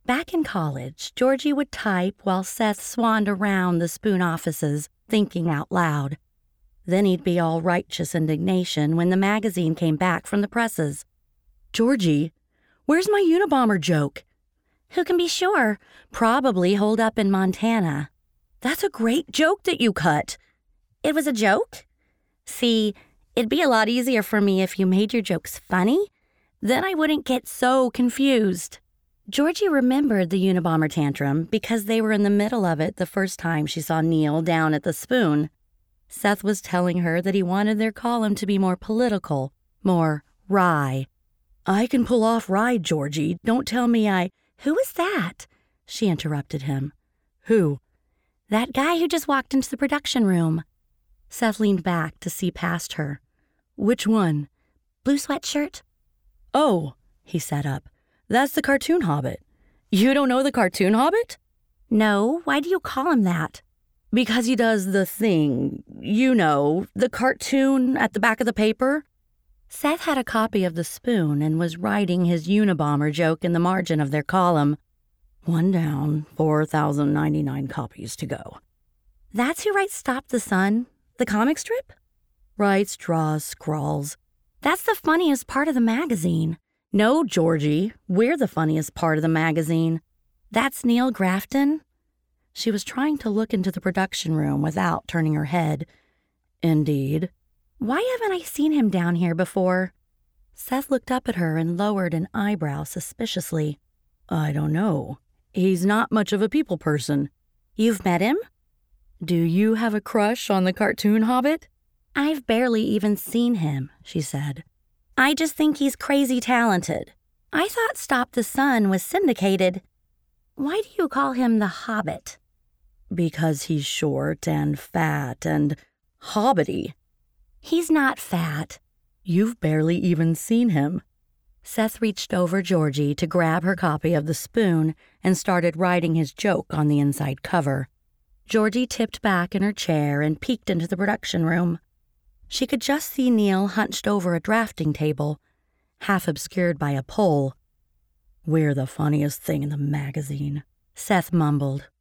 Back in college, Georgie would type while Seth swanned around the Spoon offices, thinking out loud. Then he'd be all righteous indignation when the magazine came back from the presses. "Georgie, where's my Unabomber joke?" "Who can be sure? Probably holed up in Montana." "That's a great joke that you cut." "It was a joke? See, it'd be a lot easier for me if you made your jokes funny. Then I wouldn't get so confused." Georgie remembered the Unabomber tantrum because they were in the middle of it the first time she saw Neil down at the Spoon. Seth was telling her that he wanted their column to be more political, more wry. "I can pull off wry, Georgie. Don't tell me I—" "Who is that?" she interrupted him. "Who?" "That guy who just walked into the production room." Seth leaned back to see past her. "Which one?" "Blue sweatshirt." "Oh," he sat up. "That's the cartoon Hobbit." "You don't know the cartoon Hobbit?" "No, why do you call him that?" "Because he does the thing, you know, the cartoon at the back of the paper." Seth had a copy of The Spoon and was writing his Unabomber joke in the margin of their column. "One down, 4,099 copies to go." "That's who writes Stop the Sun, the comic strip?" "Writes, draws, scrawls." "That's the funniest part of the magazine." "No, Georgie, we're the funniest part of the magazine." "That's Neil Grafton?" She was trying to look into the production room without turning her head. "Indeed." "Why haven't I seen him down here before?" Seth looked up at her and lowered an eyebrow suspiciously. "I don't know. He's not much of a people person." "You've met him?" "Do you have a crush on the cartoon Hobbit?" "I've barely even seen him," she said. "I just think he's crazy talented. I thought Stop the Sun was syndicated." "Why do you call him the Hobbit?" "Because he's short and fat and hobbity." "He's not fat." "You've barely even seen him." Seth reached over Georgie to grab her copy of The Spoon and started writing his joke on the inside cover. Georgie tipped back in her chair and peeked into the production room. She could just see Neil hunched over a drafting table, half obscured by a pole. "We're the funniest thing in the magazine," Seth mumbled.